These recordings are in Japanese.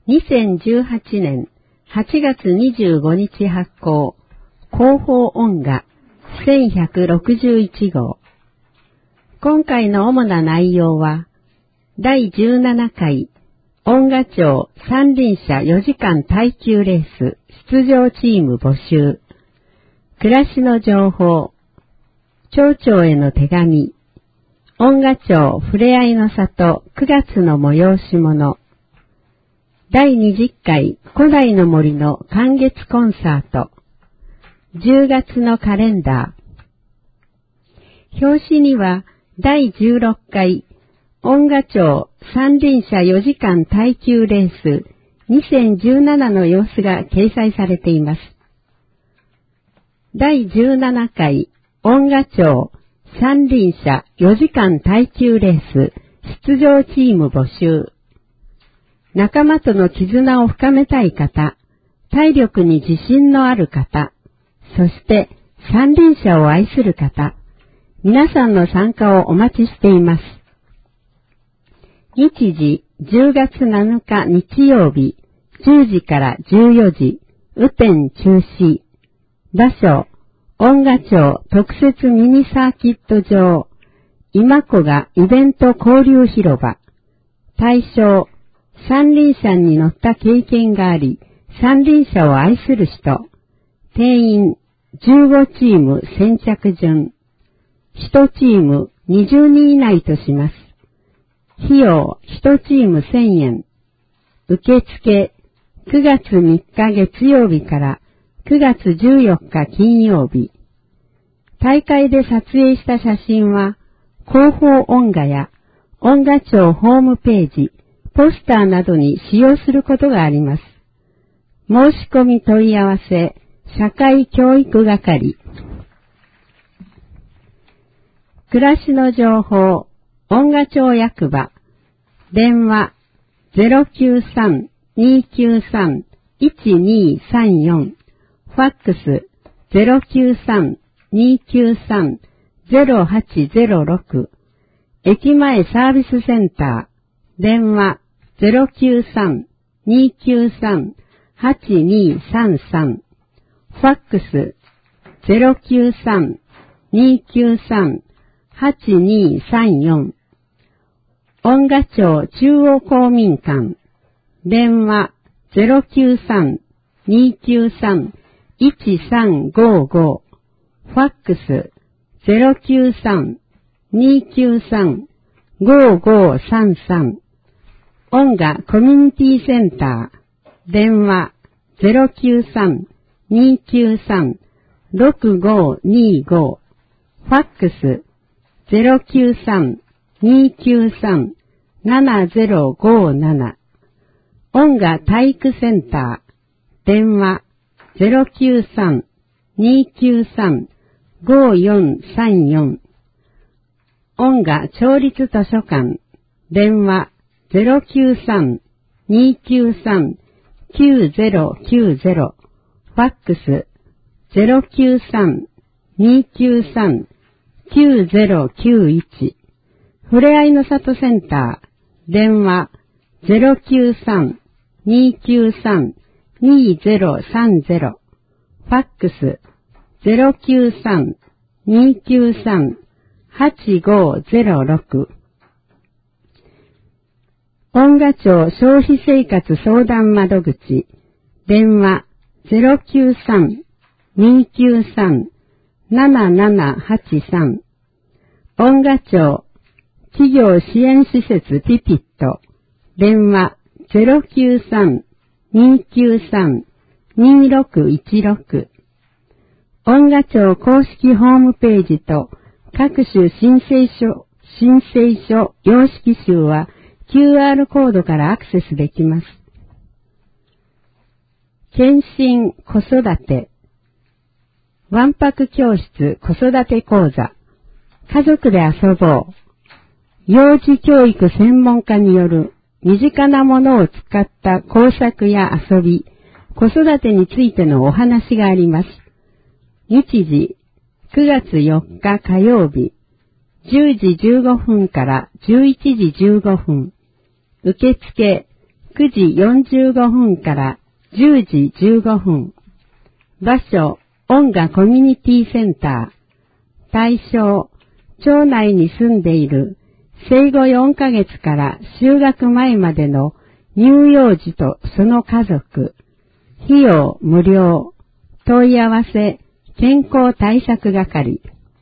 2018年8月25日発行、広報音画1161号。今回の主な内容は、第17回音画庁三輪車4時間耐久レース出場チーム募集、暮らしの情報、町長への手紙、音画庁ふれあいの里9月の催し物、第20回古代の森の寒月コンサート、10月のカレンダー。表紙には第16回音画庁三輪車4時間耐久レース2017の様子が掲載されています。第17回音画庁三輪車4時間耐久レース出場チーム募集。仲間との絆を深めたい方、体力に自信のある方、そして三輪車を愛する方、皆さんの参加をお待ちしています。日時10月7日日曜日、10時から14時、雨天中止。場所、音画庁特設ミニサーキット場、今子がイベント交流広場。対象、三輪車に乗った経験があり、三輪車を愛する人。定員15チーム先着順。1チーム20人以内とします。費用1チーム1000円。受付9月3日月曜日から9月14日金曜日。大会で撮影した写真は、広報音画や音画庁ホームページ、ポスターなどに使用することがあります。申し込み問い合わせ、社会教育係。暮らしの情報、音画庁役場。電話、093-293-1234。ファックス、093-293-0806。駅前サービスセンター。電話、093-293-8233。ファックス、093-293-8234。音画庁中央公民館。電話、093-293-1355。ファックス、093-293-5533。音画コミュニティセンター。電話、093-293-6525。ファックス、093-293-7057。音画体育センター。電話、093-293-5434。音画町立図書館。電話、093-293-9090。ファックス、093-293-9091。ふれあいの里センター。電話、093-293-2030。ファックス、093-293-8506。音画庁消費生活相談窓口。電話、093-293-7783。音画庁企業支援施設ピピット。電話、093-293-2616。音画庁公式ホームページと各種申請書、様式集は QR コードからアクセスできます。検診子育て。わんぱく教室子育て講座。家族で遊ぼう。幼児教育専門家による身近なものを使った工作や遊び、子育てについてのお話があります。日時、9月4日火曜日、10時15分から11時15分。受付、 9時45分から10時15分。場所、音楽コミュニティセンター。対象、町内に住んでいる生後4ヶ月から就学前までの乳幼児とその家族。費用無料。問い合わせ、健康対策係。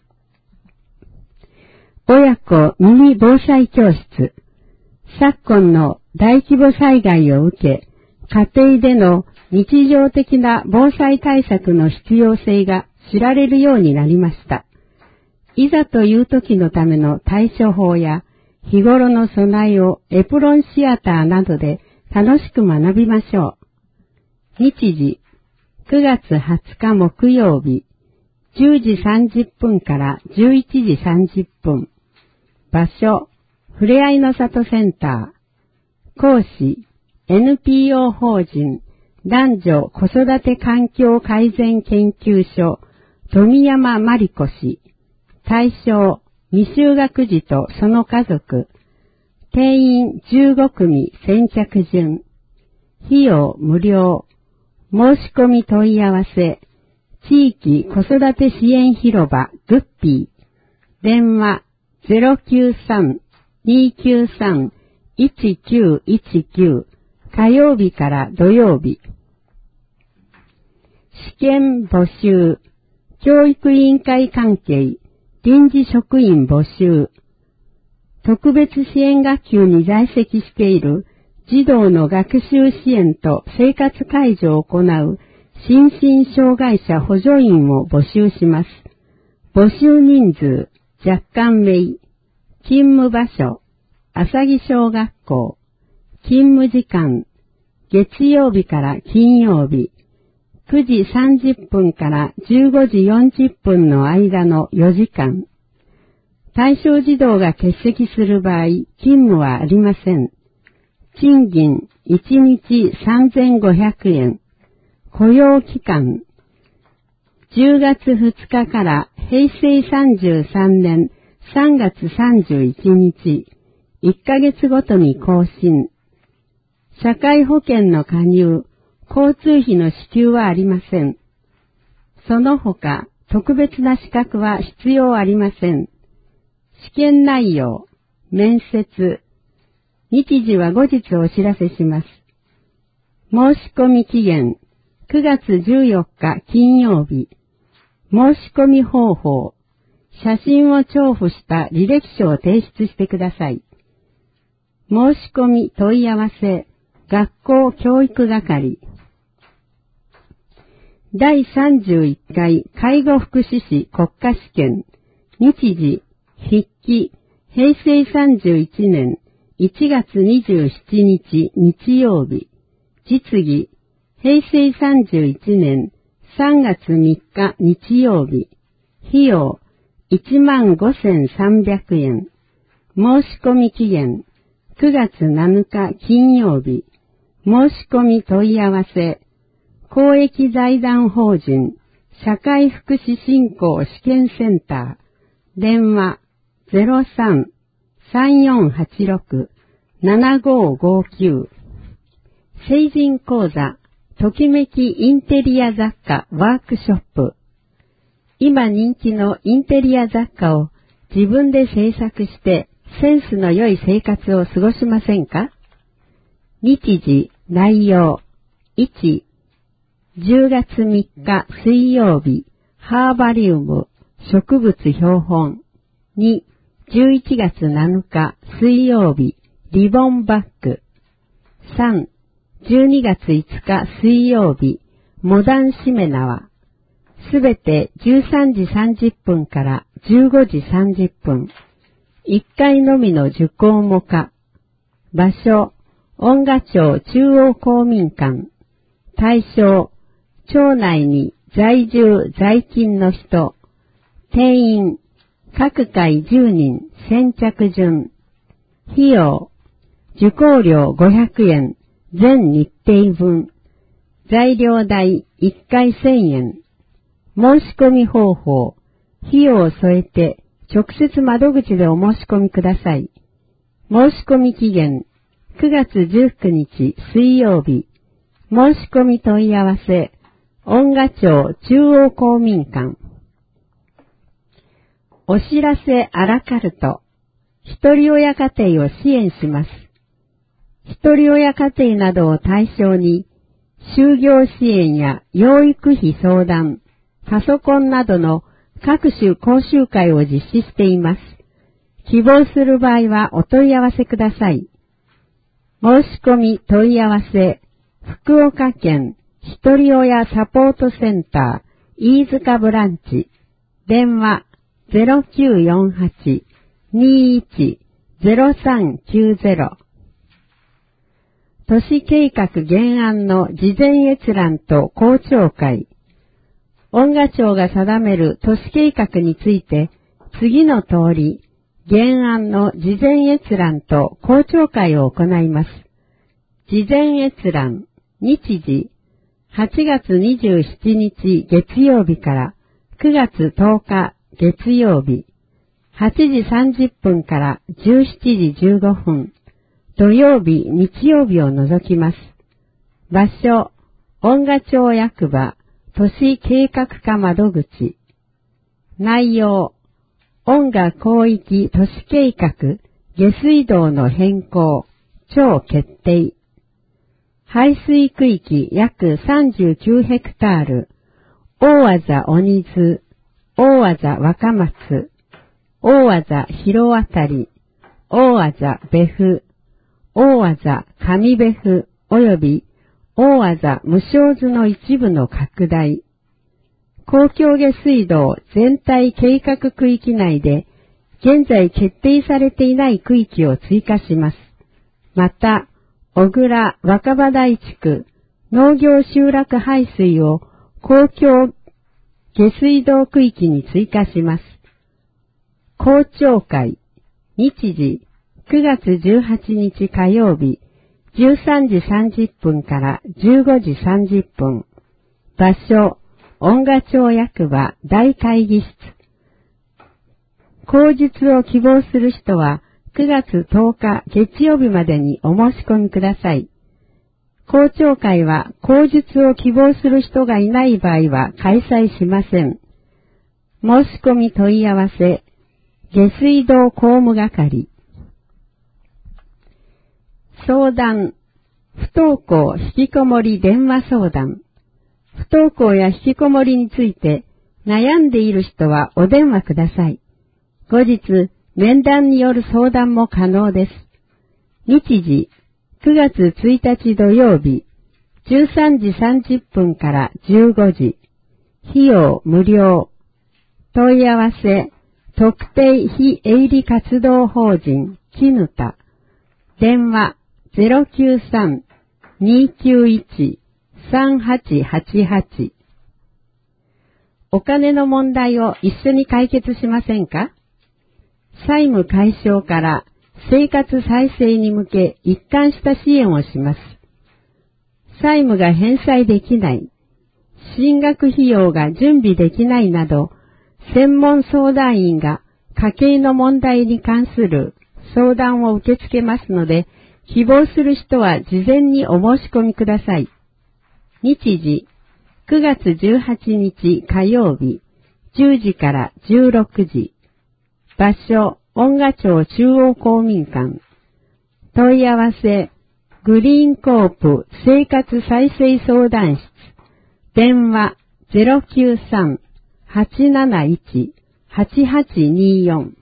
親子ミニ防災教室。昨今の大規模災害を受け、家庭での日常的な防災対策の必要性が知られるようになりました。いざという時のための対処法や日頃の備えをエプロンシアターなどで楽しく学びましょう。日時、9月20日木曜日、10時30分から11時30分。場所、ふれあいの里センター。講師、NPO 法人男女子育て環境改善研究所富山真理子氏。対象、未就学児とその家族。定員15組先着順。費用無料。申し込み問い合わせ。地域子育て支援広場グッピー。電話 093-293-1919 火曜日から土曜日。試験募集。教育委員会関係。臨時職員募集。特別支援学級に在籍している児童の学習支援と生活介助を行う心身障害者補助員を募集します。募集人数、若干名。勤務場所、朝木小学校。勤務時間、月曜日から金曜日。9時30分から15時40分の間の4時間。対象児童が欠席する場合、勤務はありません。賃金1日3500円。雇用期間。10月2日から平成33年3月31日。1ヶ月ごとに更新。社会保険の加入、交通費の支給はありません。その他、特別な資格は必要ありません。試験内容、面接。日時は後日お知らせします。申し込み期限、9月14日金曜日。申し込み方法、写真を重複した履歴書を提出してください。申し込み問い合わせ、学校教育係。第31回介護福祉士国家試験。日時、筆記、平成31年1月27日日曜日。実技、平成31年3月3日日曜日。費用、15,300円。申し込み期限、9月7日金曜日。申し込み問い合わせ。公益財団法人社会福祉振興試験センター。電話 03-3486-7559。成人講座ときめきインテリア雑貨ワークショップ。今人気のインテリア雑貨を自分で制作してセンスの良い生活を過ごしませんか？日時、内容。1、10月3日水曜日、ハーバリウム、植物標本。2、11月7日水曜日、リボンバッグ。3、12月5日水曜日、モダンしめ縄。すべて13時30分から15時30分。1回のみの受講も可。場所、恩賀町中央公民館。対象、町内に在住在勤の人。定員、各回10人先着順。費用、受講料500円、全日程分。材料代1回1000円。申し込み方法、費用を添えて直接窓口でお申し込みください。申し込み期限、 9月19日水曜日、申し込み問い合わせ、恩賀町中央公民館。お知らせアラカルト、一人親家庭を支援します。一人親家庭などを対象に、就業支援や養育費相談、パソコンなどの各種講習会を実施しています。希望する場合はお問い合わせください。申し込み問い合わせ、福岡県一人親サポートセンター飯塚ブランチ、電話 0948-21-0390。都市計画原案の事前閲覧と公聴会。恩賀町が定める都市計画について、次の通り、原案の事前閲覧と公聴会を行います。事前閲覧、日時、8月27日月曜日から9月10日月曜日、8時30分から17時15分、土曜日、日曜日を除きます。場所、恩賀町役場、都市計画課窓口。内容、恩賀広域都市計画、下水道の変更、庁決定。排水区域約39ヘクタール、大字鬼津、大字若松、大字広渡り、大字別府、大字上別府及び大字無償図の一部の拡大。公共下水道全体計画区域内で現在決定されていない区域を追加します。また、小倉若葉台地区農業集落排水を公共下水道区域に追加します。公聴会、日時、9月18日火曜日、13時30分から15時30分。場所、恩賀町役場大会議室。口述を希望する人は9月10日月曜日までにお申し込みください。公聴会は口述を希望する人がいない場合は開催しません。申し込み問い合わせ、下水道工務係。相談、不登校引きこもり電話相談。不登校や引きこもりについて悩んでいる人はお電話ください。後日、面談による相談も可能です。日時、9月1日土曜日、13時30分から15時。費用無料。問い合わせ、特定非営利活動法人、きぬた。電話、093-291-3888。お金の問題を一緒に解決しませんか？債務解消から生活再生に向け一貫した支援をします。債務が返済できない、進学費用が準備できないなど、専門相談員が家計の問題に関する相談を受け付けますので、希望する人は事前にお申し込みください。日時、9月18日火曜日、10時から16時。場所、恩賀町中央公民館。問い合わせ、グリーンコープ生活再生相談室。電話、093-871-8824。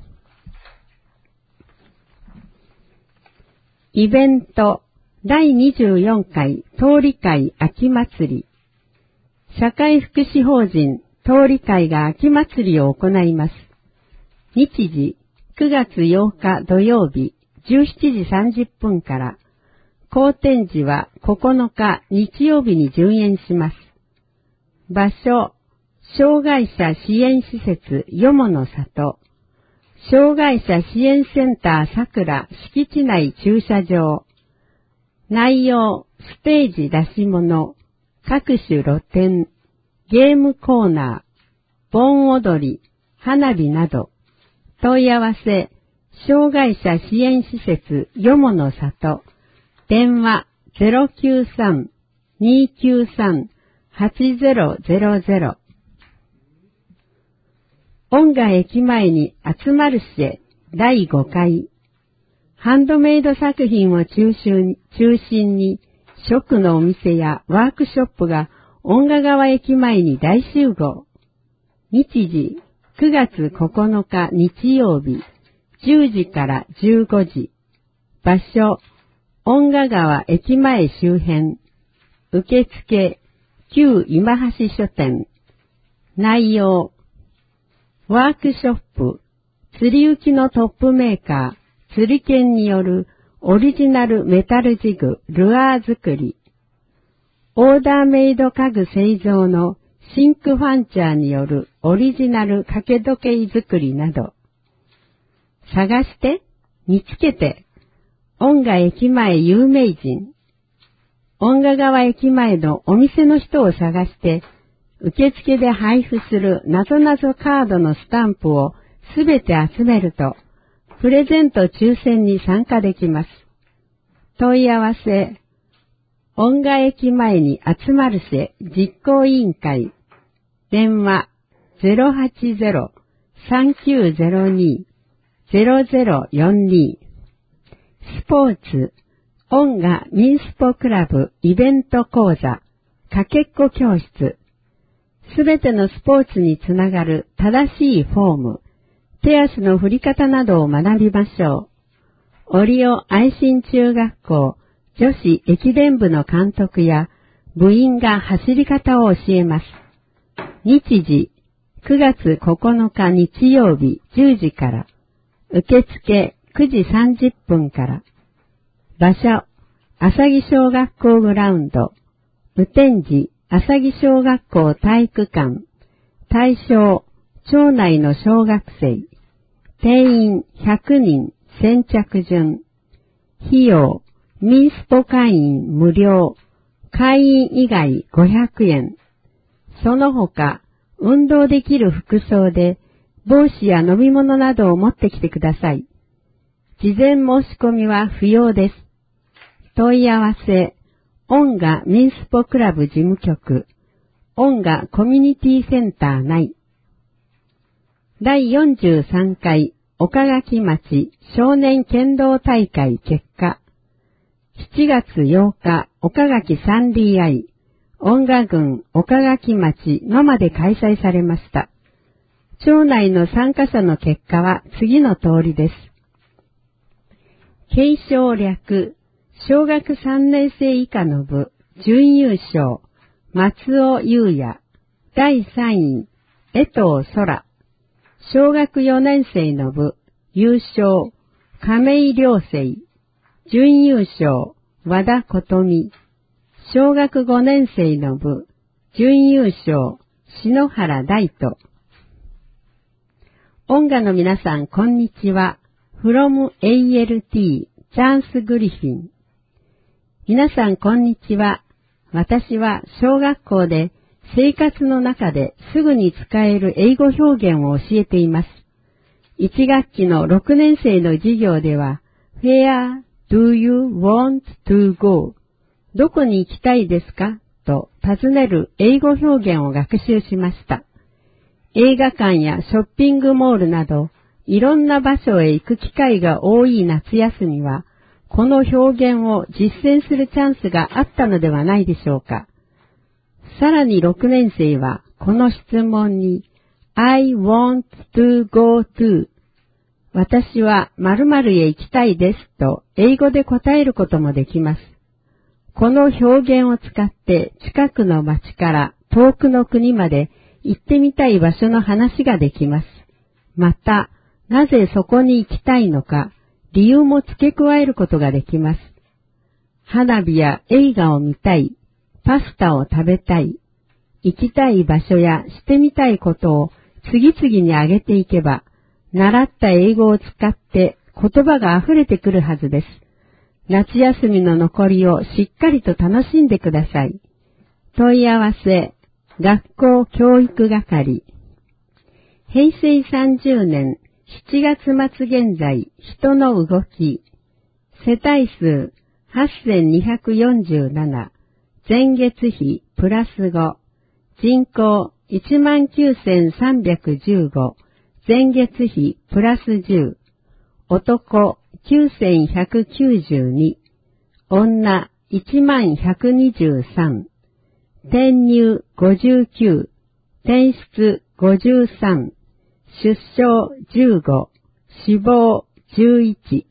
イベント、第24回通り会秋祭り。社会福祉法人通り会が秋祭りを行います。日時、9月8日土曜日、17時30分から、後展示は9日日曜日に順延します。場所、障害者支援施設よもの里、障害者支援センターさくら敷地内駐車場。内容、ステージ出し物、各種露店、ゲームコーナー、盆踊り、花火など。問い合わせ、障害者支援施設よもの里、 電話093-293-8000。音楽駅前に集まるしへ第5回。ハンドメイド作品を中心に、食のお店やワークショップが音楽川駅前に大集合。日時、9月9日日曜日、10時から15時。場所、音楽川駅前周辺。受付、旧今橋書店。内容、ワークショップ、釣り浮きのトップメーカー、釣り剣によるオリジナルメタルジグ、ルアー作り。オーダーメイド家具製造のシンクファンチャーによるオリジナル掛け時計作りなど。探して、見つけて、音楽駅前有名人。音楽川駅前のお店の人を探して、受付で配布するなぞなぞカードのスタンプをすべて集めると、プレゼント抽選に参加できます。問い合わせ、音楽駅前に集まるせ実行委員会。電話 080-3902-0042。スポーツ、音楽ミンスポクラブイベント講座、かけっこ教室。すべてのスポーツにつながる正しいフォーム、手足の振り方などを学びましょう。オリオ愛心中学校女子駅伝部の監督や部員が走り方を教えます。日時、9月9日日曜日10時から。受付9時30分から。場所、朝木小学校グラウンド。雨天時、朝木小学校体育館。対象、町内の小学生。定員100人先着順。費用、ミンスポ会員無料。会員以外500円。その他、運動できる服装で、帽子や飲み物などを持ってきてください。事前申し込みは不要です。問い合わせ、音楽ミンスポクラブ事務局、音楽コミュニティセンター内。第43回岡垣町少年剣道大会結果。7月8日岡垣三里愛音楽郡岡垣町のまで開催されました。町内の参加者の結果は次の通りです。継承略、小学3年生以下の部、準優勝、松尾優也。第3位、江藤空。小学4年生の部、優勝、亀井良生。準優勝、和田琴美。小学5年生の部、準優勝、篠原大斗。音楽の皆さん、こんにちは。from ALT、チャンス・グリフィン。皆さん、こんにちは。私は小学校で生活の中ですぐに使える英語表現を教えています。1学期の6年生の授業では、Where do you want to go? どこに行きたいですかと尋ねる英語表現を学習しました。映画館やショッピングモールなど、いろんな場所へ行く機会が多い夏休みは、この表現を実践するチャンスがあったのではないでしょうか。さらに6年生は、この質問に、I want to go to 私は〇〇へ行きたいですと英語で答えることもできます。この表現を使って近くの町から遠くの国まで行ってみたい場所の話ができます。また、なぜそこに行きたいのか、理由も付け加えることができます。花火や映画を見たい、パスタを食べたい、行きたい場所やしてみたいことを次々に挙げていけば、習った英語を使って言葉が溢れてくるはずです。夏休みの残りをしっかりと楽しんでください。問い合わせ、学校教育係。平成30年7月末現在、人の動き。世帯数 8247、前月比プラス5、人口19315、前月比プラス10、男9192、女10123、転入59、転出53、出生15、死亡11。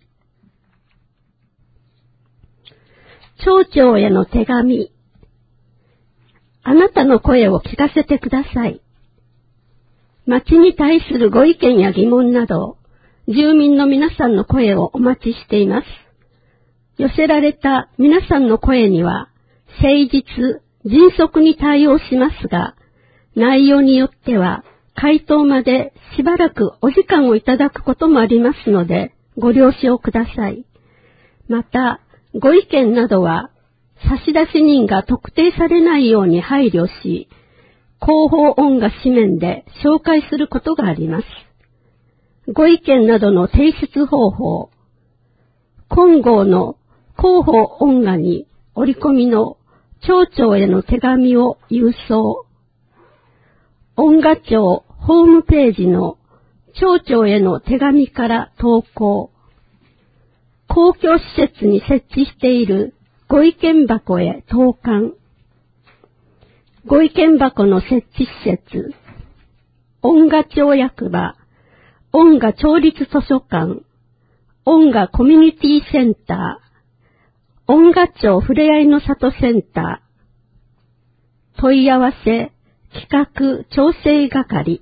町長への手紙。あなたの声を聞かせてください。町に対するご意見や疑問など、住民の皆さんの声をお待ちしています。寄せられた皆さんの声には、誠実、迅速に対応しますが、内容によっては、回答までしばらくお時間をいただくこともありますので、ご了承ください。また、ご意見などは、差出人が特定されないように配慮し、広報音が紙面で紹介することがあります。ご意見などの提出方法、今号の広報音画に折り込みの町長への手紙を郵送、音画庁ホームページの町長への手紙から投稿、公共施設に設置しているご意見箱へ投函、ご意見箱の設置施設、音画庁役場、音画町立図書館、音画コミュニティセンター、音画庁ふれあいの里センター、問い合わせ、企画調整係、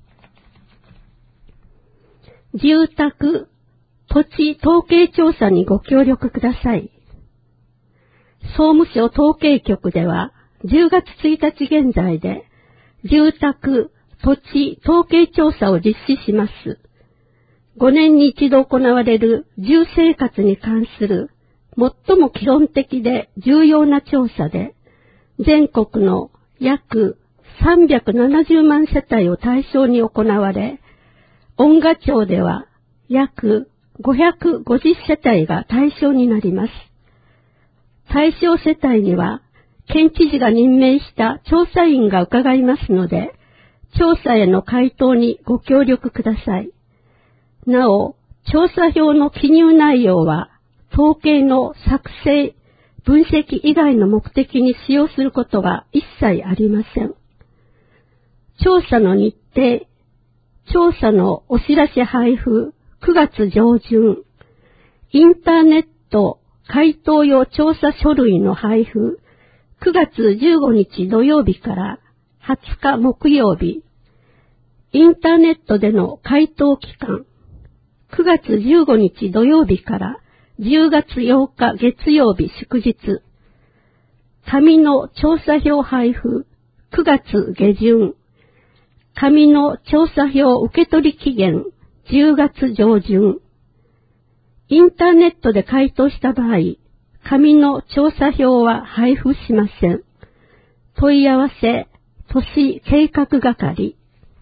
住宅、土地統計調査にご協力ください。総務省統計局では10月1日現在で住宅、土地統計調査を実施します。5年に一度行われる住生活に関する最も基本的で重要な調査で、全国の約370万世帯を対象に行われ、音画庁では約550世帯が対象になります。対象世帯には、県知事が任命した調査員が伺いますので、調査への回答にご協力ください。なお、調査票の記入内容は、統計の作成、分析以外の目的に使用することは一切ありません。調査の日程、調査のお知らせ配布、9月上旬、インターネット回答用調査書類の配布、9月15日土曜日から20日木曜日、インターネットでの回答期間、9月15日土曜日から10月8日月曜日祝日、紙の調査票配布、9月下旬、紙の調査票受取期限、10月上旬、インターネットで回答した場合、紙の調査票は配布しません。問い合わせ、都市計画係。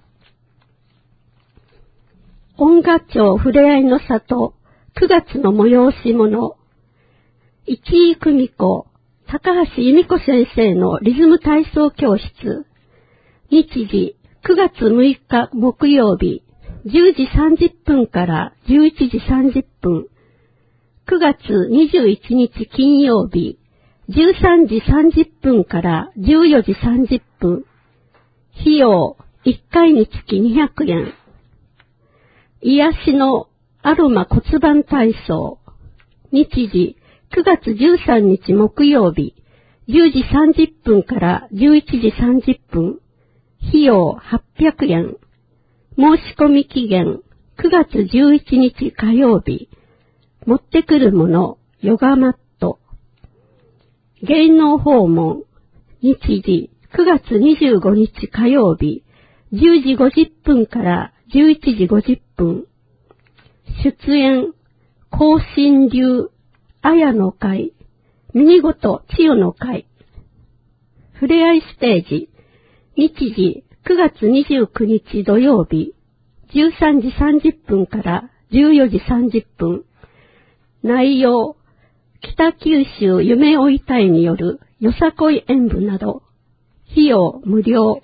音画庁ふれあいの里、9月の催し物。市井久美子、高橋由美子先生のリズム体操教室。日時、9月6日木曜日、10時30分から11時30分。9月21日金曜日、13時30分から14時30分。費用、1回につき200円。癒しのアロマ骨盤体操。日時、9月13日木曜日、10時30分から11時30分。費用800円。申し込み期限、9月11日火曜日。持ってくるもの、ヨガマット。芸能訪問、日時、9月25日火曜日、10時50分から11時50分。出演、高新流、綾の会、ミニゴト千代の会。ふれあいステージ、日時、9月29日土曜日、13時30分から14時30分。内容、 北九州夢追い隊によるよさこい演舞など、費用無料。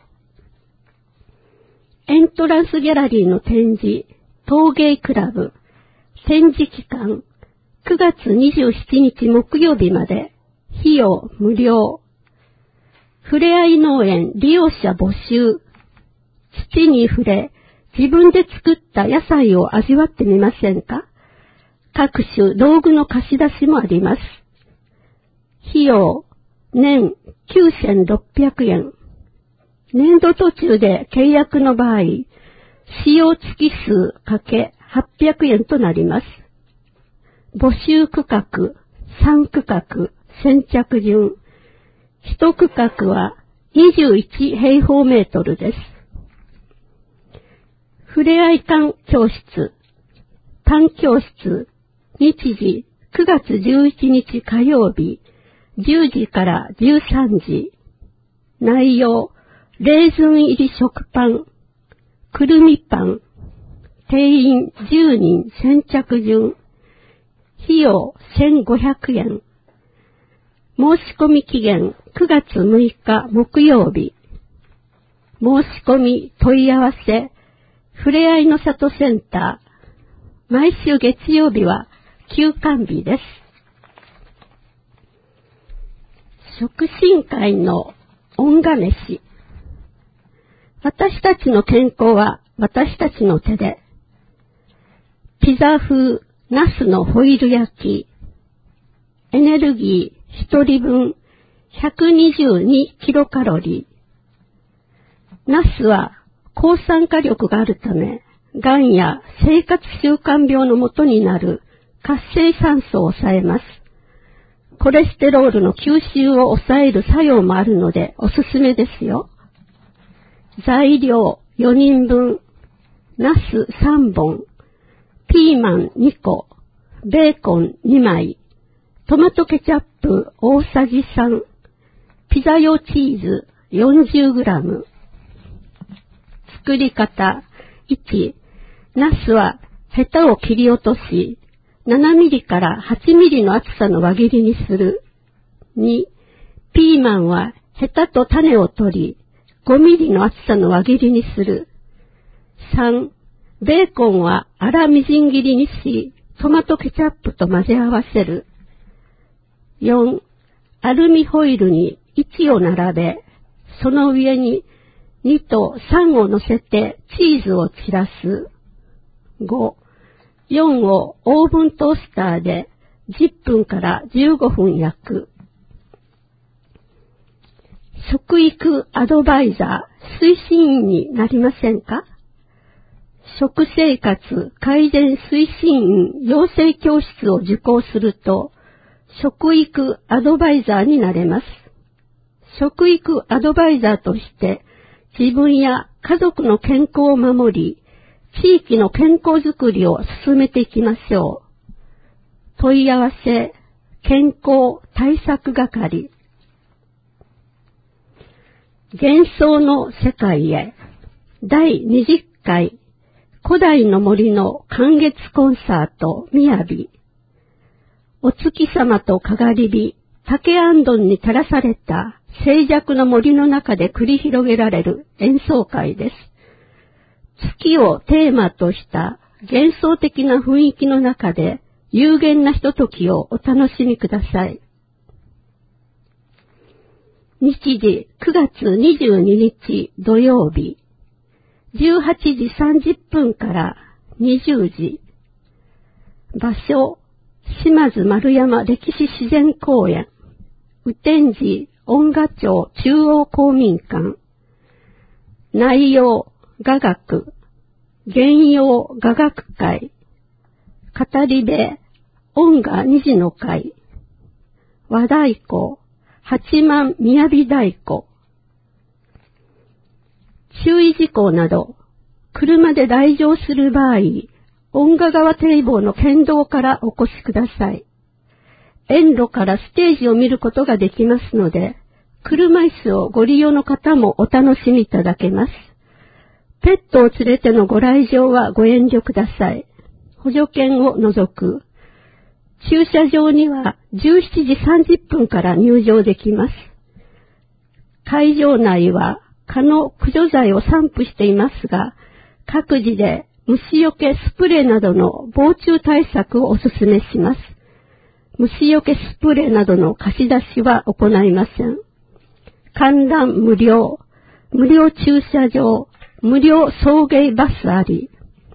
エントランスギャラリーの展示、陶芸クラブ、展示期間、9月27日木曜日まで、費用無料。ふれあい農園利用者募集。土に触れ、自分で作った野菜を味わってみませんか？各種道具の貸し出しもあります。費用、年9600円。年度途中で契約の場合、使用月数×800円となります。募集区画、3区画、先着順。1区画は21平方メートルです。ふれあい館教室、単教室、日時9月11日火曜日、10時から13時。内容、レーズン入り食パン、くるみパン、定員10人先着順。費用1500円。申し込み期限9月6日木曜日。申し込み問い合わせ、ふれあいの里センター。毎週月曜日は休館日です。食進会の恩賀飯。私たちの健康は私たちの手で。ピザ風ナスのホイル焼き。エネルギー1人分122キロカロリー。ナスは抗酸化力があるため、がんや生活習慣病のもとになる活性酸素を抑えます。コレステロールの吸収を抑える作用もあるのでおすすめですよ。材料4人分、ナス3本、ピーマン2個、ベーコン2枚、トマトケチャップ大さじ3、ピザ用チーズ 40g。作り方。1、ナスはヘタを切り落とし、7ミリから8ミリの厚さの輪切りにする。2、ピーマンはヘタと種を取り、5ミリの厚さの輪切りにする。3、ベーコンは粗みじん切りにし、トマトケチャップと混ぜ合わせる。4、アルミホイルに位置を並べ、その上に2と3を乗せてチーズを散らす。5、4をオーブントースターで10分から15分焼く。食育アドバイザー推進員になりませんか？食生活改善推進員養成教室を受講すると、食育アドバイザーになれます。食育アドバイザーとして自分や家族の健康を守り、地域の健康づくりを進めていきましょう。問い合わせ、健康対策係。幻想の世界へ第20回古代の森の寒月コンサートみやび。お月様とかがり火、竹あんどんに照らされた静寂の森の中で繰り広げられる演奏会です。月をテーマとした幻想的な雰囲気の中で有限なひとときをお楽しみください。日時9月22日土曜日、18時30分から20時。場所、島津丸山歴史自然公園、雨天寺恩賀町中央公民館。内容、雅楽、原用雅楽会、語り部、恩賀二次の会、和太鼓、八幡雅太鼓。注意事項など、車で来場する場合、恩賀川堤防の県道からお越しください。遠路からステージを見ることができますので、車椅子をご利用の方もお楽しみいただけます。ペットを連れてのご来場はご遠慮ください。補助犬を除く。 駐車場には17時30分から入場できます。会場内は蚊の駆除剤を散布していますが、各自で虫除けスプレーなどの防虫対策をお勧めします。虫除けスプレーなどの貸し出しは行いません。観覧無料、無料駐車場、無料送迎バスあり、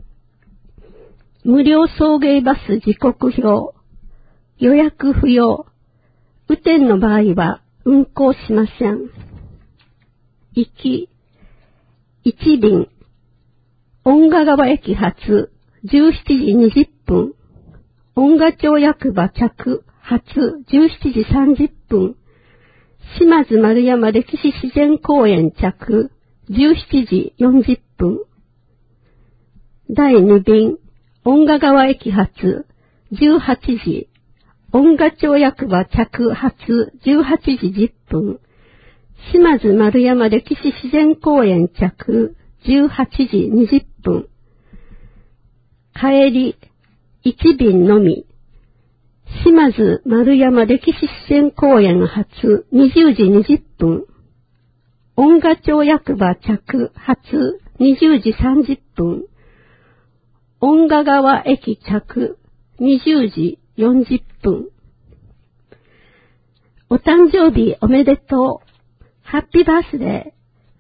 無料送迎バス時刻表、予約不要、雨天の場合は運行しません。行き、1便、恩賀川駅発17時20分、恩賀町役場着発17時30分、島津丸山歴史自然公園着17時40分、第2便、恩賀川駅発18時、恩賀町役場着発18時10分、島津丸山歴史自然公園着18時20分、帰り1便のみ、島津丸山歴史自然公園発20時20分、恩賀町役場着発20時30分、恩賀川駅着20時40分。お誕生日おめでとう。ハッピーバースデー。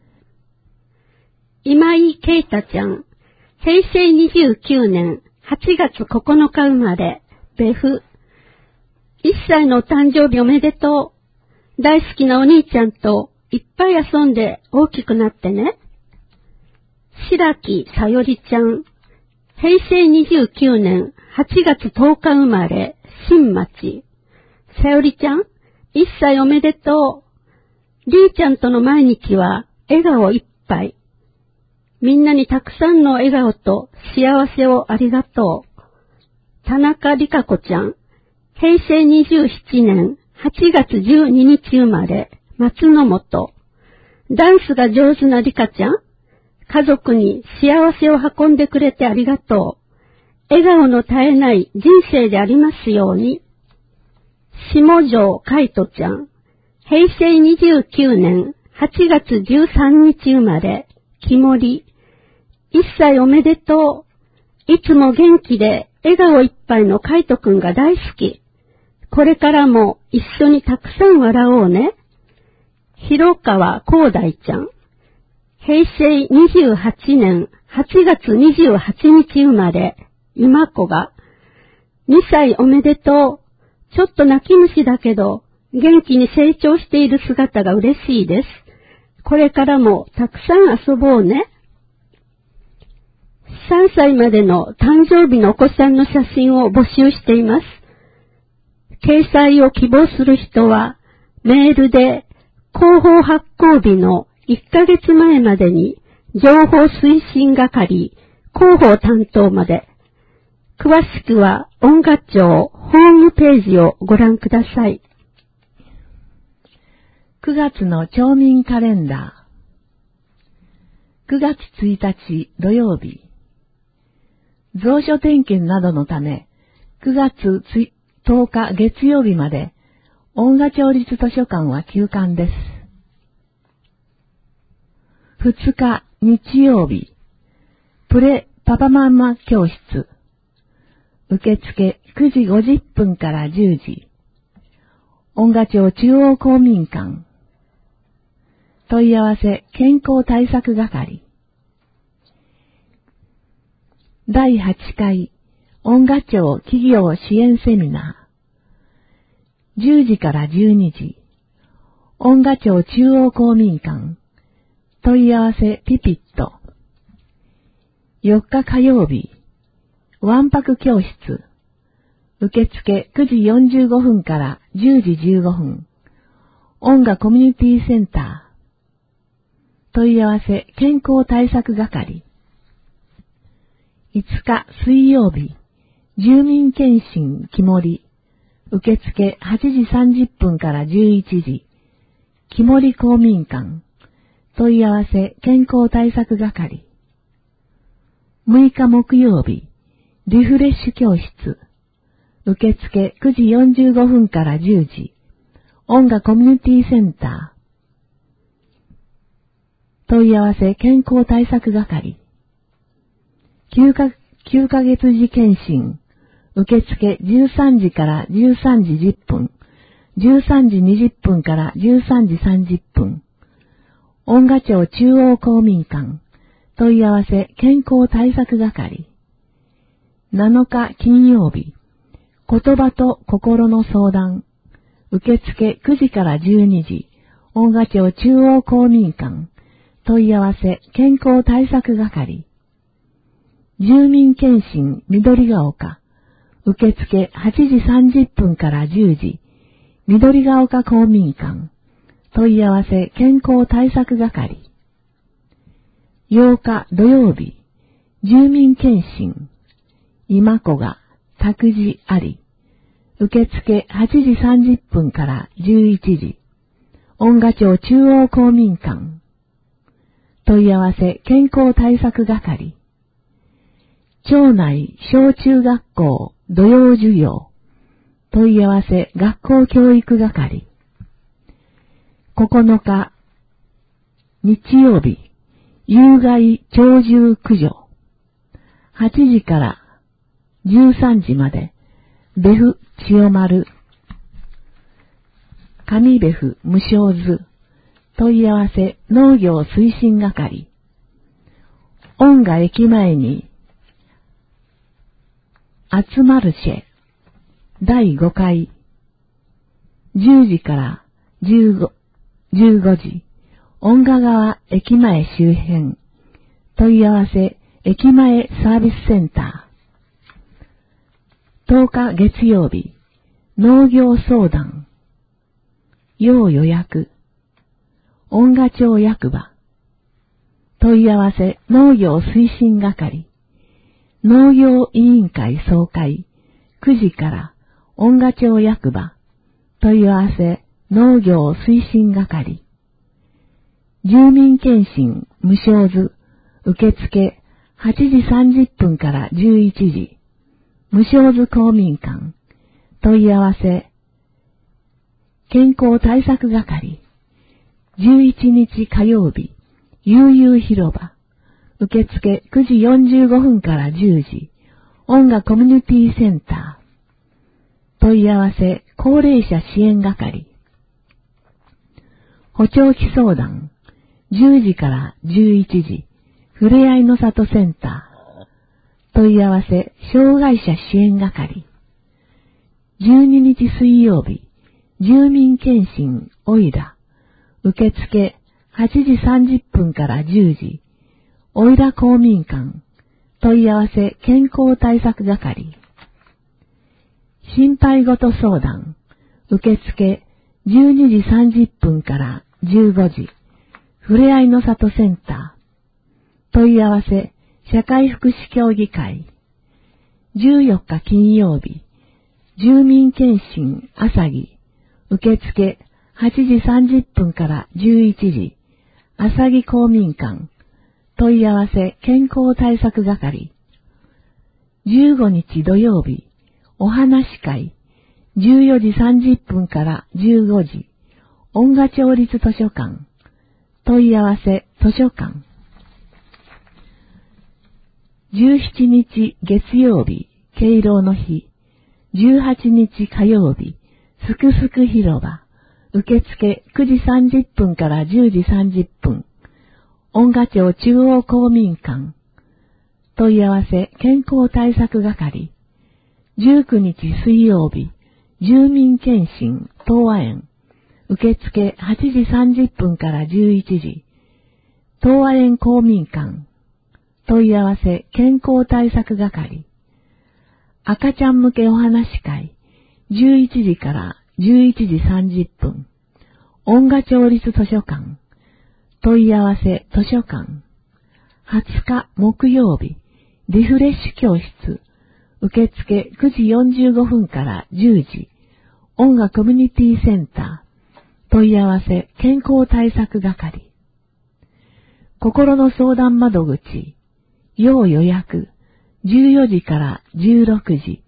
今井啓太ちゃん、平成29年8月9日生まれ、別府。1歳のお誕生日おめでとう。大好きなお兄ちゃんといっぱい遊んで大きくなってね。白木さよりちゃん、平成29年8月10日生まれ、新町。さよりちゃん、1歳おめでとう。りーちゃんとの毎日は笑顔いっぱい。みんなにたくさんの笑顔と幸せをありがとう。田中理香子ちゃん、平成27年8月12日生まれ、松の本。ダンスが上手な理香ちゃん、家族に幸せを運んでくれてありがとう。笑顔の絶えない人生でありますように。下條海斗ちゃん、平成29年8月13日生まれ、木森。1歳おめでとう。いつも元気で笑顔いっぱいの海斗くんが大好き。これからも一緒にたくさん笑おうね。広川光大ちゃん、平成28年8月28日生まれ、今子が。2歳おめでとう。ちょっと泣き虫だけど、元気に成長している姿が嬉しいです。これからもたくさん遊ぼうね。3歳までの誕生日のお子さんの写真を募集しています。掲載を希望する人は、メールで広報発行日の1ヶ月前までに、情報推進係、広報担当まで。詳しくは、恩賀町ホームページをご覧ください。 9月の町民カレンダー。9月1日土曜日。蔵書点検などのため、9月10日月曜日まで、恩賀町立図書館は休館です。2日日曜日。プレパパママ教室。受付9時50分から10時。恩賀町中央公民館。問い合わせ健康対策係。第8回恩賀町企業支援セミナー。10時から12時。恩賀町中央公民館。問い合わせピピット。4日火曜日。わんぱく教室。受付9時45分から10時15分。恩賀コミュニティセンター。問い合わせ健康対策係。5日水曜日。住民検診木森。受付8時30分から11時。木森公民館。問い合わせ健康対策係。6日木曜日。リフレッシュ教室。 受付9時45分から10時。音楽コミュニティセンター。問い合わせ健康対策係。9ヶ月時検診。受付13時から13時10分。13時20分から13時30分。音楽町中央公民館。問い合わせ健康対策係。7日金曜日。言葉と心の相談。受付9時から12時。音楽町中央公民館。問い合わせ健康対策係。住民検診緑が丘。受付8時30分から10時。緑が丘公民館。問い合わせ健康対策係。8日土曜日。住民検診。今子が託児あり。受付8時30分から11時。音楽町中央公民館。問い合わせ健康対策係。町内小中学校土曜授業。問い合わせ学校教育係。9日日曜日。有害鳥獣駆除。8時から13時まで。別府千代丸。上別府無償図。問い合わせ農業推進係。音楽駅前に集まるシェ第5回10時から15時音楽川駅前周辺問い合わせ駅前サービスセンター10日月曜日農業相談要予約音楽町役場問い合わせ農業推進係農業委員会総会9時から音楽町役場問い合わせ農業推進係住民検診無償図受付8時30分から11時無償図公民館問い合わせ健康対策係11日火曜日悠々広場受付9時45分から10時音楽コミュニティセンター問い合わせ高齢者支援係補聴器相談10時から11時ふれあいの里センター問い合わせ障害者支援係12日水曜日住民検診おいら受付8時30分から10時おいら公民館問い合わせ健康対策係心配事相談受付12時30分から15時ふれあいの里センター問い合わせ社会福祉協議会14日金曜日住民検診朝木受付8時30分から11時朝木公民館問い合わせ健康対策係15日土曜日お話会14時30分から15時音楽町立図書館問い合わせ図書館17日月曜日敬老の日18日火曜日すくすく広場受付9時30分から10時30分音楽町中央公民館問い合わせ健康対策係19日水曜日住民検診東和園受付8時30分から11時東和園公民館問い合わせ健康対策係赤ちゃん向けお話会11時から11時30分音楽町立図書館問い合わせ図書館20日木曜日リフレッシュ教室受付9時45分から10時音楽コミュニティセンター問い合わせ健康対策係心の相談窓口要予約14時から16時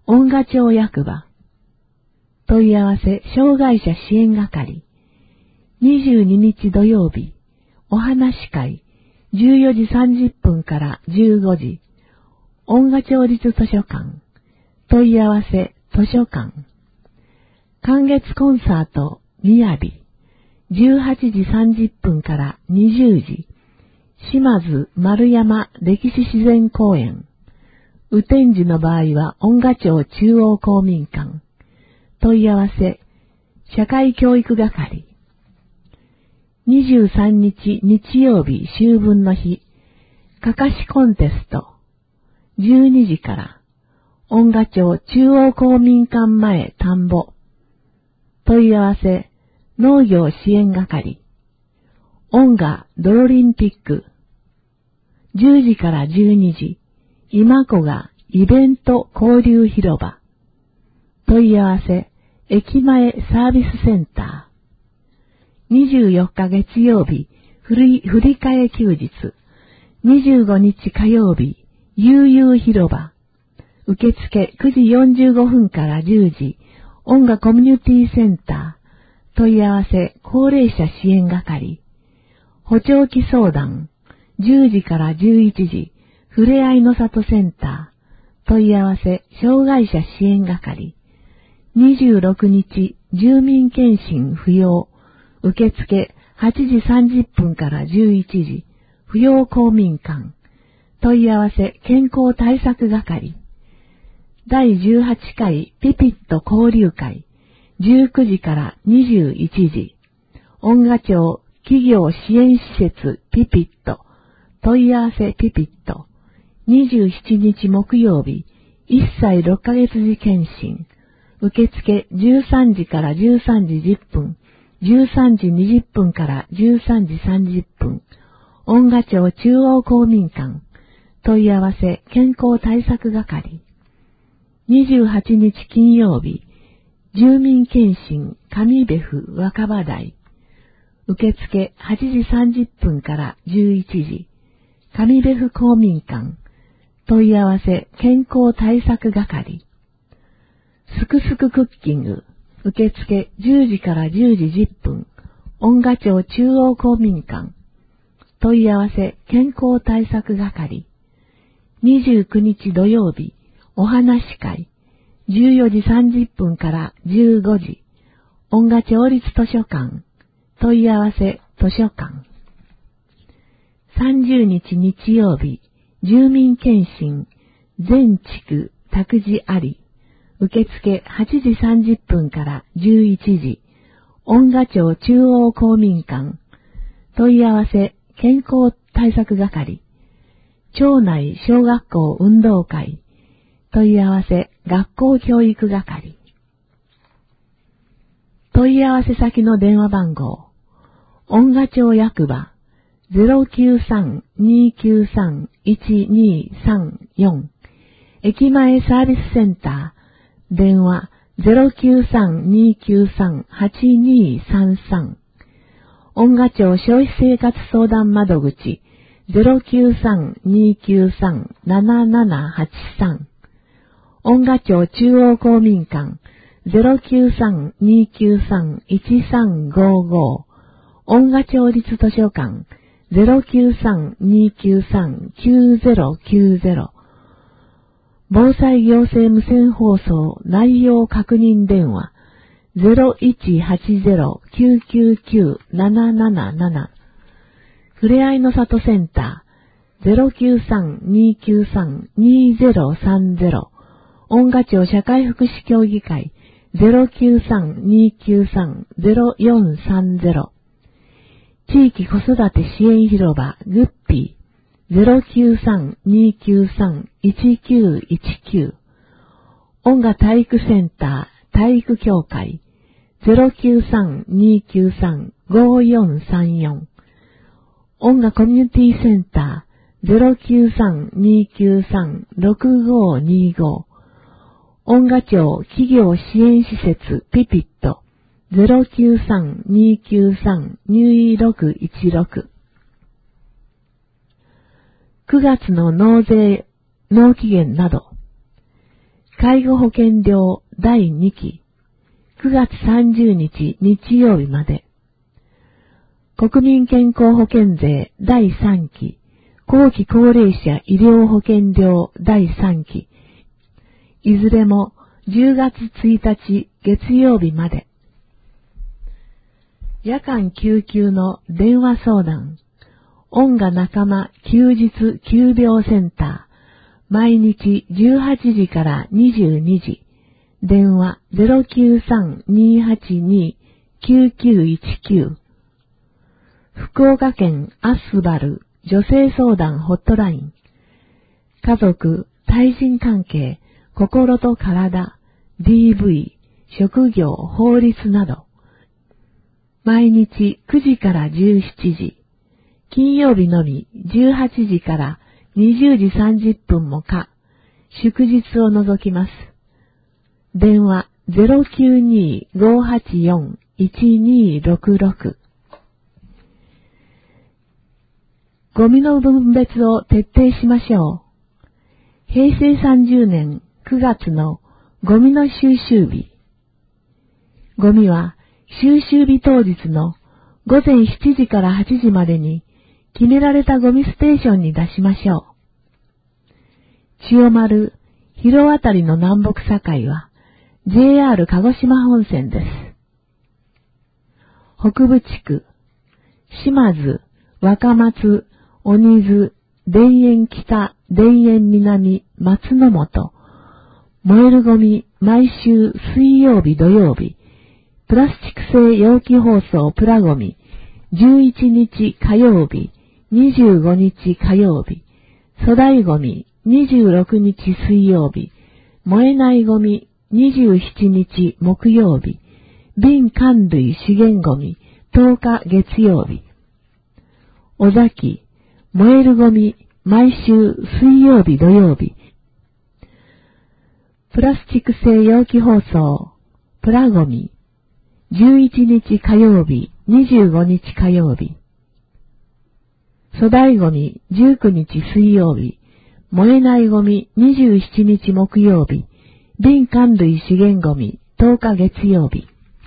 恩賀町役場。問い合わせ障害者支援係。22日土曜日、お話し会、14時30分から15時。恩賀町立図書館。問い合わせ図書館。観月コンサート、みやび。18時30分から20時。島津丸山歴史自然公園。雨天時の場合は恩賀町中央公民館。問い合わせ、社会教育係。23日日曜日秋分の日、かかしコンテスト。12時から、恩賀町中央公民館前田んぼ。問い合わせ、農業支援係。恩賀ドロリンピック。10時から12時、今子がイベント交流広場。問い合わせ、駅前サービスセンター。24日月曜日、振り替え休日。25日火曜日、悠々広場。受付9時45分から10時、恩賀コミュニティセンター。問い合わせ、高齢者支援係。補聴器相談。10時から11時、ふれあいの里センター。問い合わせ、障害者支援係。26日、住民検診不要。受付8時30分から11時、不要公民館。問い合わせ、健康対策係。第18回ピピット交流会。19時から21時。恩賀町企業支援施設ピピット。問い合わせピピット。27日木曜日、1歳6ヶ月時検診。受付13時から13時10分、13時20分から13時30分。恩賀町中央公民館。問い合わせ健康対策係。28日金曜日、住民検診上部府若葉台。受付8時30分から11時。上部府公民館。問い合わせ健康対策係。すくすくクッキング。受付10時から10時10分。恩賀町中央公民館。問い合わせ健康対策係。29日土曜日、お話し会。14時30分から15時。恩賀町立図書館。問い合わせ図書館。30日日曜日、住民検診、全地区託児あり。受付8時30分から11時。恩賀町中央公民館。問い合わせ健康対策係。町内小学校運動会。問い合わせ学校教育係。問い合わせ先の電話番号。恩賀町役場 093-293-1234。駅前サービスセンター。電話 093-293-8233。恩賀町消費生活相談窓口 093-293-7783。恩賀町中央公民館 093-293-1355。恩賀町立図書館 093-293-9090。防災行政無線放送内容確認電話 0180-999-777。ふれあいの里センター 093-293-2030。恩賀町社会福祉協議会 093-293-0430。地域子育て支援広場グッピー 093-293-1919。恩賀体育センター体育協会 093-293-5434。恩賀コミュニティセンター 093-293-6525。恩賀町企業支援施設ピピット 093-293-2616。9月の納税、納期限など、 介護保険料第2期、9月30日日曜日まで。国民健康保険税第3期、後期高齢者医療保険料第3期、いずれも10月1日月曜日まで。夜間救急の電話相談、音楽仲間休日急病センター、毎日18時から22時、電話 093-282-9919、福岡県アスバル女性相談ホットライン、家族、対人関係、心と体、DV、職業、法律など、毎日9時から17時、金曜日のみ18時から20時30分も可、祝日を除きます。電話 092-584-1266。ゴミの分別を徹底しましょう。平成30年9月のゴミの収集日。ゴミは収集日当日の午前7時から8時までに決められたゴミステーションに出しましょう。千代丸、広渡りの南北境は JR 鹿児島本線です。北部地区、島津、若松、鬼津、田園北、田園南、松の本、燃えるゴミ、毎週水曜日土曜日、プラスチック製容器包装プラゴミ、11日火曜日、25日火曜日、粗大ゴミ、26日水曜日、燃えないゴミ、27日木曜日、瓶缶類資源ゴミ、10日月曜日、尾崎、燃えるゴミ、毎週水曜日土曜日、プラスチック製容器包装、プラゴミ、11日火曜日、25日火曜日、粗大ゴミ、19日水曜日、燃えないゴミ、27日木曜日、瓶缶類資源ゴミ、10日月曜日、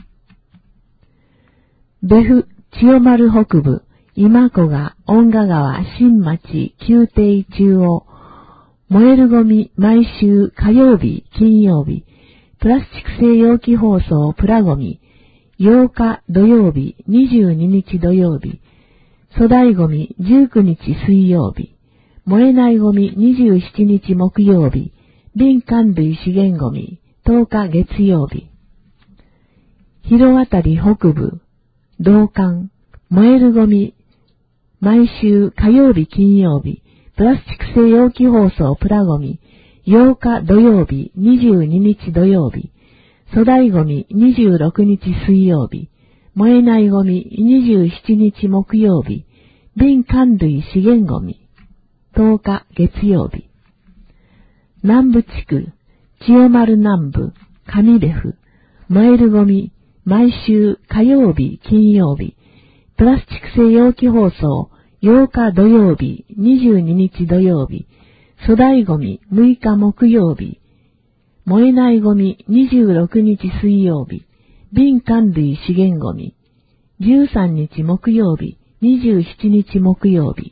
別府、千代丸北部、今古賀、恩賀川、新町、宮廷中央、燃えるゴミ、毎週火曜日、金曜日、プラスチック製容器包装プラゴミ、8日土曜日、22日土曜日、粗大ゴミ、19日水曜日、燃えないゴミ、27日木曜日、瓶缶類資源ゴミ、10日月曜日、広渡り北部、道館、燃えるゴミ、毎週火曜日金曜日、プラスチック製容器包装プラゴミ、8日土曜日、22日土曜日、粗大ゴミ26日水曜日、燃えないゴミ27日木曜日、瓶缶類資源ゴミ、10日月曜日。南部地区、千代丸南部、上別府、燃えるゴミ、毎週火曜日金曜日、プラスチック製容器包装8日土曜日、22日土曜日、粗大ゴミ6日木曜日、燃えないゴミ26日水曜日、瓶缶類資源ゴミ、13日木曜日、27日木曜日。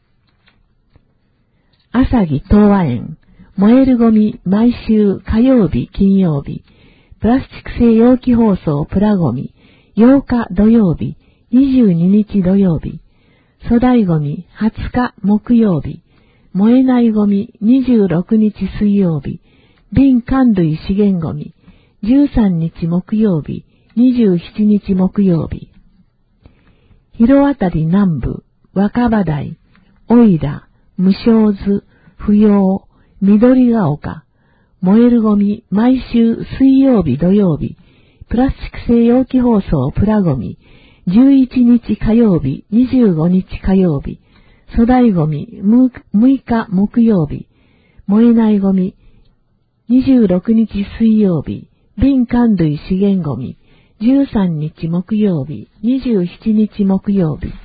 朝木東和園、燃えるゴミ毎週火曜日金曜日、プラスチック製容器包装プラゴミ8日土曜日、22日土曜日、粗大ゴミ20日木曜日、燃えないゴミ26日水曜日、瓶缶類資源ゴミ13日木曜日、27日木曜日。広渡り南部、若葉台、おいら、無償図、不要、緑が丘、燃えるゴミ毎週水曜日土曜日、プラスチック製容器包装プラゴミ11日火曜日、25日火曜日、粗大ゴミ6日木曜日、燃えないゴミ26日水曜日、瓶缶類資源ゴミ13日木曜日、27日木曜日。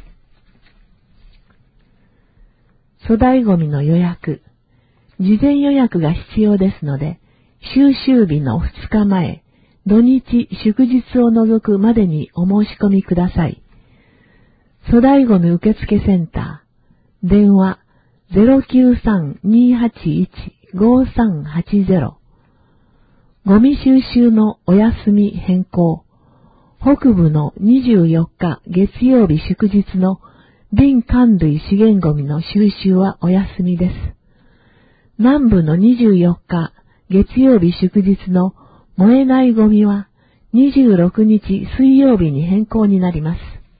粗大ゴミの予約。事前予約が必要ですので、 収集日の2日前、土日祝日を除くまでにお申し込みください。粗大ごみ受付センター、電話 093-281-5380。ゴミ収集のお休み変更。北部の24日月曜日祝日の瓶缶類資源ゴミの収集はお休みです。南部の24日月曜日祝日の燃えないゴミは26日水曜日に変更になります。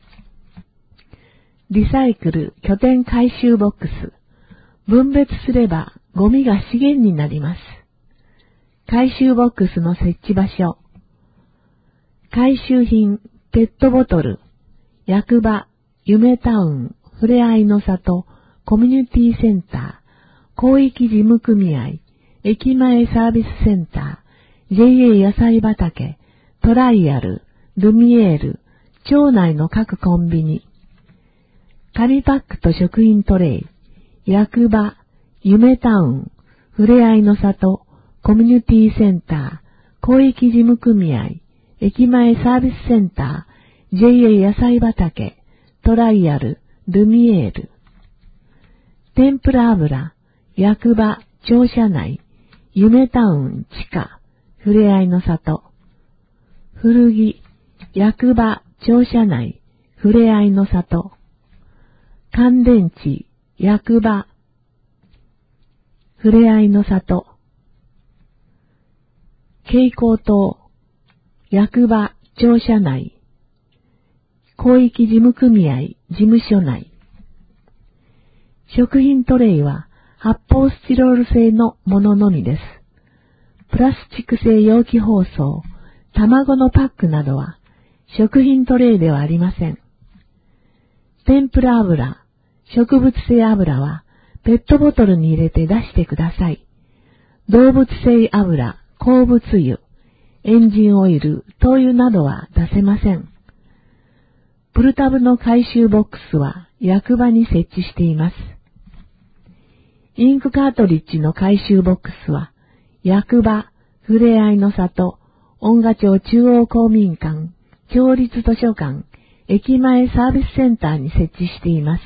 リサイクル拠点回収ボックス。分別すればゴミが資源になります。回収ボックスの設置場所。回収品、ペットボトル、役場、夢タウン、ふれあいの里、コミュニティセンター、広域事務組合、駅前サービスセンター、JA 野菜畑、トライアル、ルミエール、町内の各コンビニ、紙パックと食品トレイ、役場、夢タウン、ふれあいの里、コミュニティセンター、広域事務組合、駅前サービスセンター、JA 野菜畑、トライアル、ルミエール。天ぷら油、役場、庁舎内、夢タウン、地下、ふれあいの里。古着、役場、庁舎内、ふれあいの里。乾電池、役場、ふれあいの里。蛍光灯、役場、庁舎内、広域事務組合、事務所内。食品トレイは発泡スチロール製のもののみです。プラスチック製容器包装、卵のパックなどは食品トレイではありません。天ぷら油、植物性油はペットボトルに入れて出してください。動物性油、鉱物油、エンジンオイル、灯油などは出せません。プルタブの回収ボックスは役場に設置しています。インクカートリッジの回収ボックスは役場、ふれあいの里、恩賀町中央公民館、町立図書館、駅前サービスセンターに設置しています。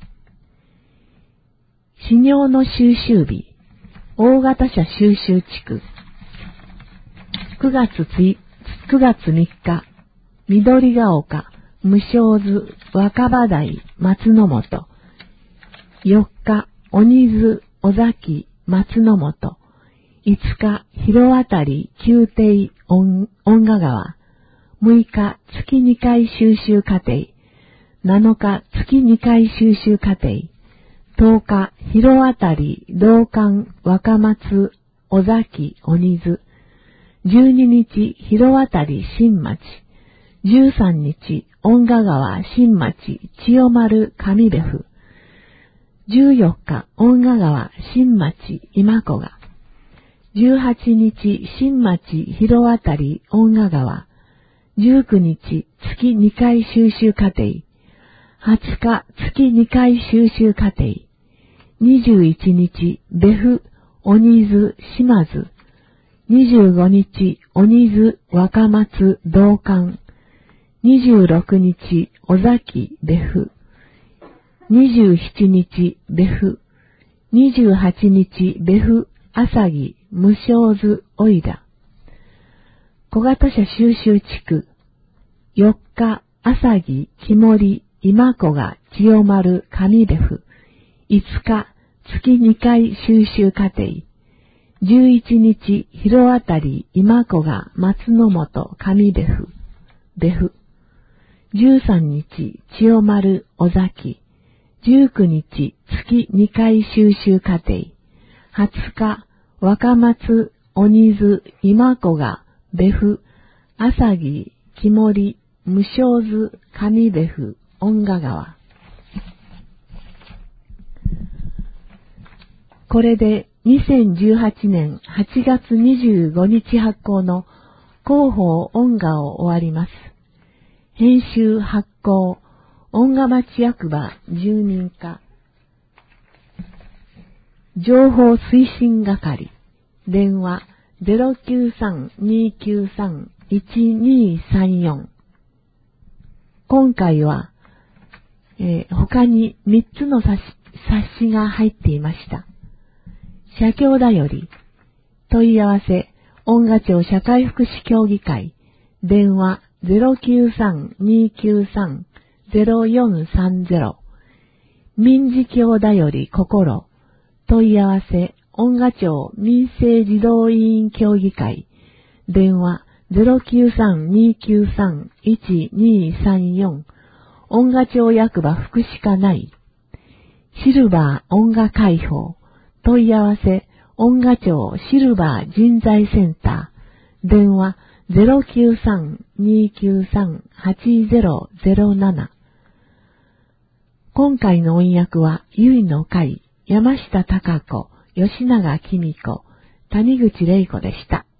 飼料の収集日、大型車収集地区。9月3日、緑が丘、無償図、若葉台、松の本。4日、鬼津、尾崎、松の本。5日、広渡り、宮廷、恩賀川。6日、月2回収集過程。7日、月2回収集過程。10日、広渡り、道館、若松、尾崎、鬼津。12日、広渡り、新町。13日、恩賀川、新町、千代丸、上部府。14日、恩賀川、新町、今古賀。18日、新町、広渡り、恩賀川。19日、月2回収集過程。20日、月2回収集過程。21日、部府、鬼津、島津。25日、鬼津、若松、道館。26日、尾崎、部府。27日、部府。28日、部府、朝木、無償図、おいだ。小型車収集地区。4日、朝木、木森、今古賀、千代丸、上部府。5日、月2回収集過程。11日、広渡り、今古賀、松の本、上部府。部府。13日、千代丸、尾崎。19日、月2回収集過程。20日、若松、鬼津、今古賀、部府、朝木、木森、無償図、上部府、恩賀川。これで2018年8月25日発行の広報恩賀を終わります。編集発行、恩賀町役場住民課。情報推進係。電話 093-293-1234。今回は、他に3つの冊子が入っていました。社協だより、問い合わせ、恩賀町社会福祉協議会、電話 093-293-0430。民事協だより心、問い合わせ、恩賀町民生児童委員協議会、電話 093-293-1234。恩賀町役場福祉課内。シルバー恩賀会報、問い合わせ、恩賀町シルバー人材センター、電話 093-293-8007。今回の音訳は、ゆいの会、山下孝子、吉永紀美子、谷口玲子でした。